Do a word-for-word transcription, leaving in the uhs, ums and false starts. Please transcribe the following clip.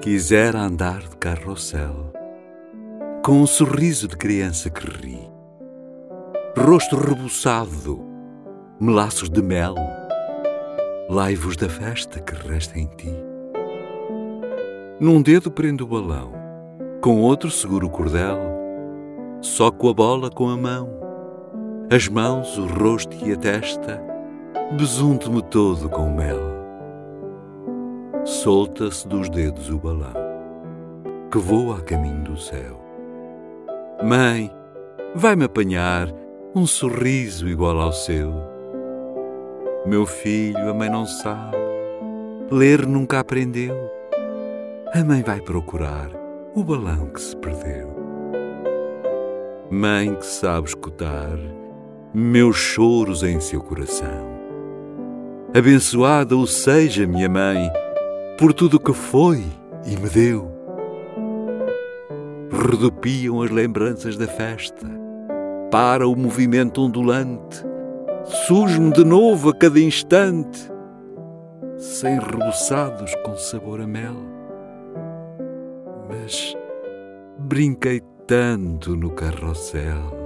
Quisera andar de carrossel, com um sorriso de criança que ri, rosto rebuçado, melaços de mel, laivos da festa que resta em ti. Num dedo prendo o balão, com outro seguro o cordel, soco a bola com a mão, as mãos, o rosto e a testa, besunto-me todo com mel. Solta-se dos dedos o balão, que voa a caminho do céu. Mãe, vai-me apanhar um sorriso igual ao seu. Meu filho, a mãe não sabe, ler nunca aprendeu. A mãe vai procurar o balão que se perdeu. Mãe que sabe escutar meus choros em seu coração. Abençoada o seja minha mãe por tudo que foi e me deu. Rodopiam as lembranças da festa, para o movimento ondulante, surge-me de novo a cada instante, sem reboçados com sabor a mel. Mas brinquei tanto no carrossel,